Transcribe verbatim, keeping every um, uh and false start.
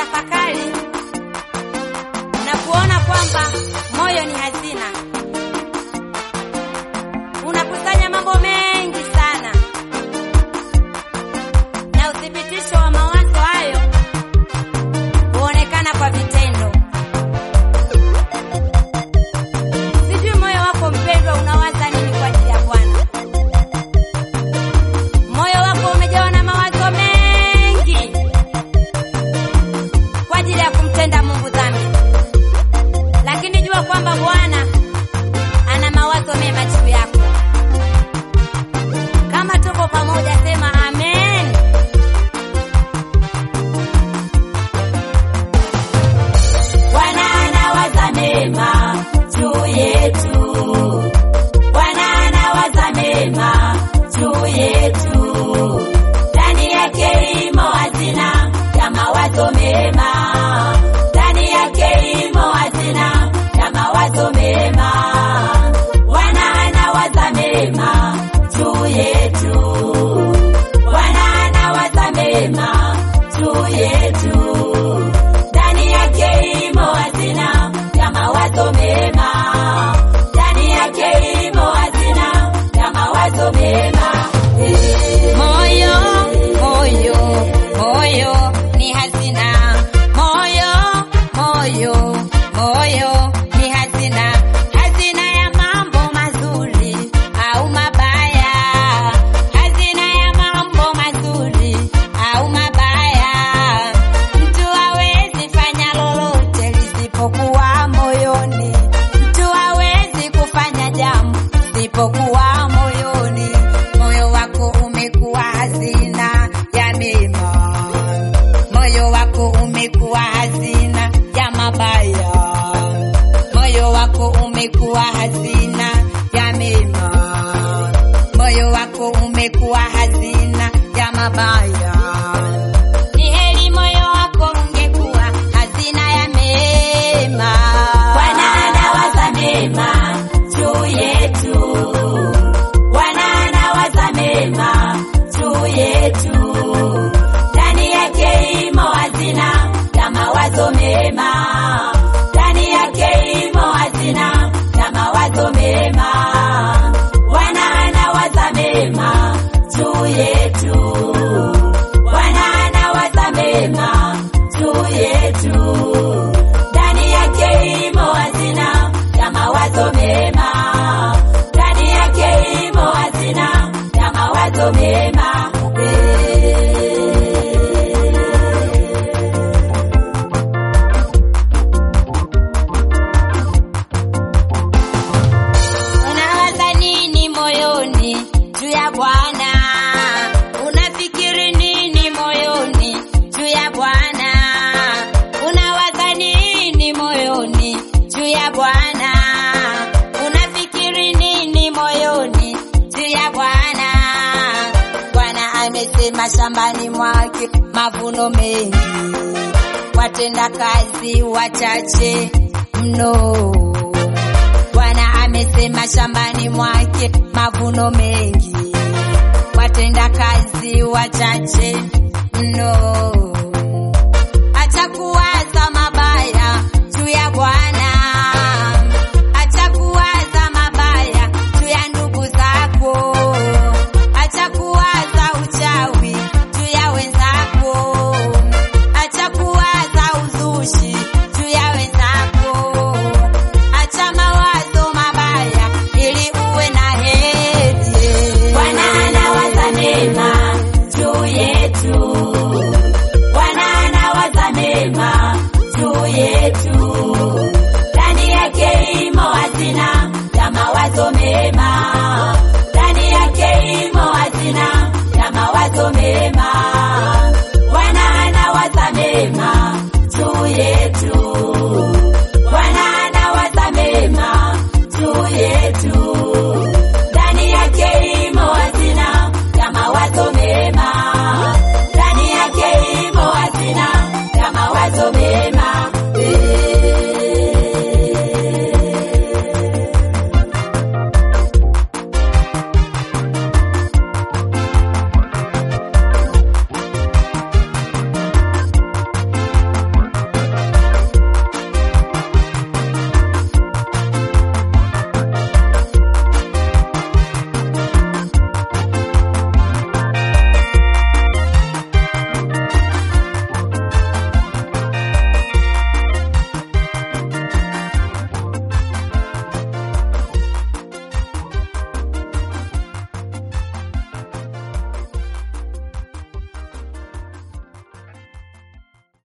kutafakari na kuona kwamba moyo ni hazina. Unakusanya mambo mengi sana, na uthibitisho wa mawazo hayo huonekana kwa vitendo. Sijui moyo wako mpendwa, unawaza nini kwa ajili ya Bwana? Moyo wako umejawa na mawazo mengi kwa ajili ya kumtenda Mungu dhambi, lakini jua kwamba Bwana ana mawazo mema juu yako. Kama tuko pamoja, sema amen. Bwana anawaza mema juu yetu. Bwana anawaza mema juu yetu. Ndani yake imo hazina ya mawazo mema. Ndani yake imo hazina ya mawazo mema. Bwana anawaza mema juu yetu. Bwana anawaza mema juu yetu. Ndani yake imo hazina ya mawazo mema. Ndani yake imo hazina ya mawazo mema. Moyo, moyo, moyo ni hazina. Moyo, moyo, moyo ni hazina. Hazina ya mambo mazuri au mabaya. Hazina ya mambo mazuri au mabaya. Mtu hawezi fanya lolote lisipokuwa moyoni. Mtu hawezi kufanya jambo lisipokuwa moyoni. Moyo wako umekuwa hazina ya mema. Moyo wako umekuwa hazina ya mabaya. Moyo wako umekuwa hazina ya mema. Moyo wako umekuwa hazina ya mabaya. Ni heri moyo wako ungekuwa hazina ya mema. Bwana anawaza mema juu yetu. Bwana anawaza mema juu yetu. Ndani yake imo hazina ya mawazo mema. Ndani yake imo hazina ya mawazo mema. Bwana anawaza mema juu yetu. Bwana anawaza mema juu yetu. Ndani yake imo hazina ya mawazo mema. Ndani yake imo hazina ya mawazo mema. Unawaza nini moyoni juu ya Bwana? Unafikiri nini moyoni juu ya Bwana? Unawaza nini moyoni juu ya Bwana? Unafikiri nini moyoni juu ya Bwana? Bwana amesema shambani mwake mavuno mengi, watenda kazi wachache mno. Bwana amesema shambani mwake mavuno mengi, watenda kazi wachache mno.